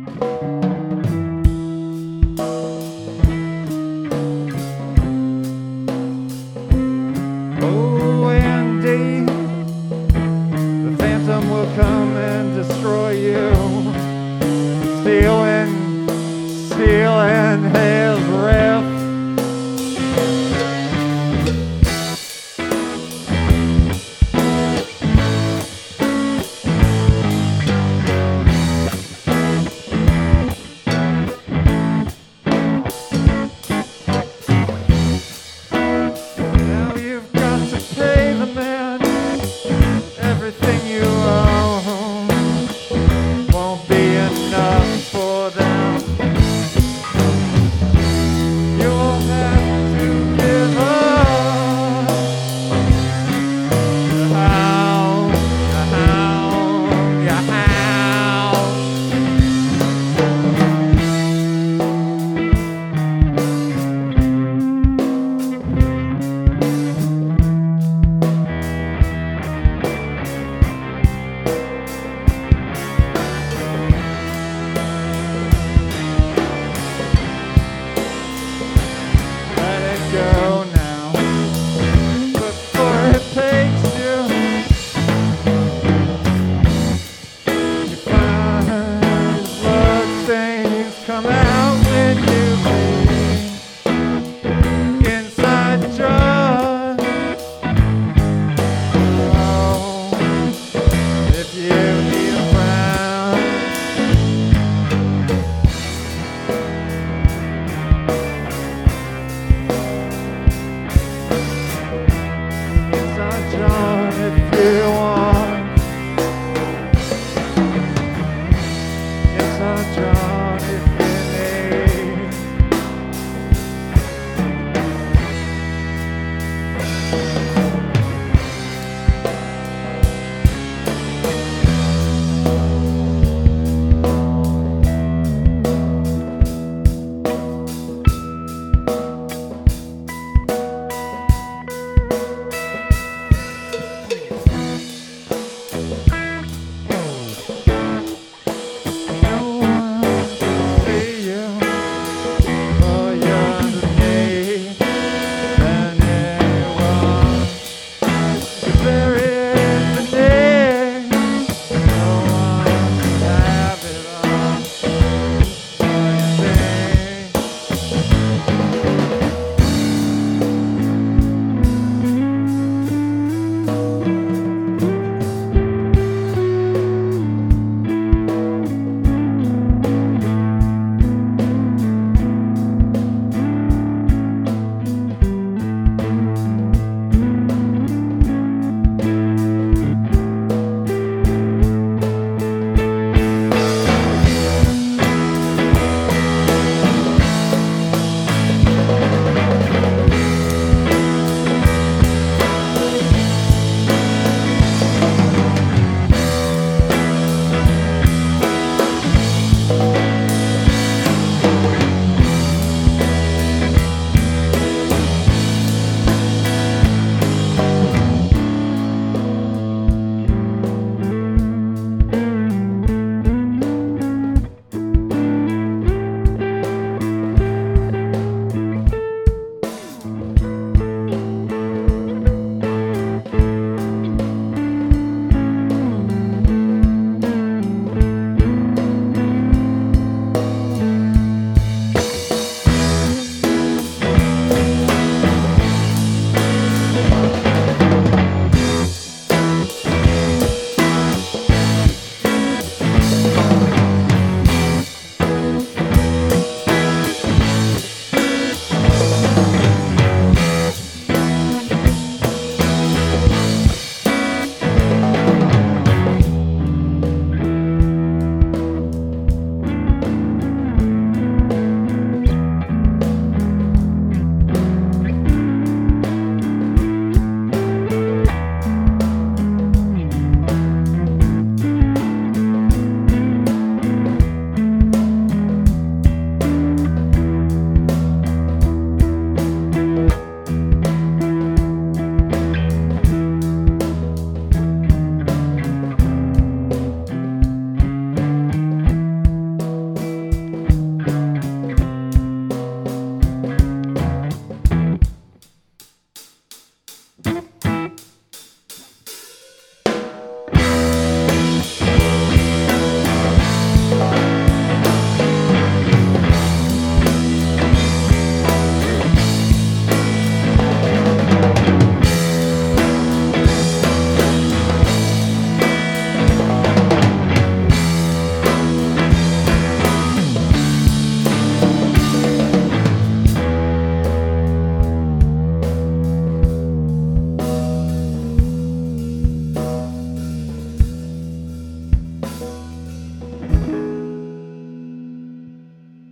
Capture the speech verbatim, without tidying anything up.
Oh, indeed, the phantom will come and destroy you, stealing, stealing his breath. Now you've got to pay the man everything you own. Won't be enough for them. You'll have to give up your house, your house, your house. Let it go now before it takes you. You find blood stains come out when you bleed inside John. Oh, if you need a friend, inside John, if you want. Inside John, if